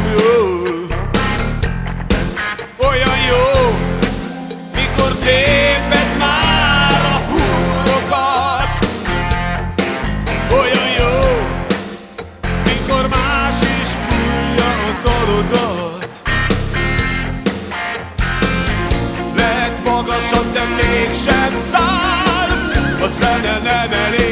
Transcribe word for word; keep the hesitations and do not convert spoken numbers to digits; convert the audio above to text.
tudom jól. Olyan jó, mikor téped már a húrokat. Olyan jó, mikor más is fújja a dalodat. Lehet magasabb, de mégsem szállsz, a zene nem elég.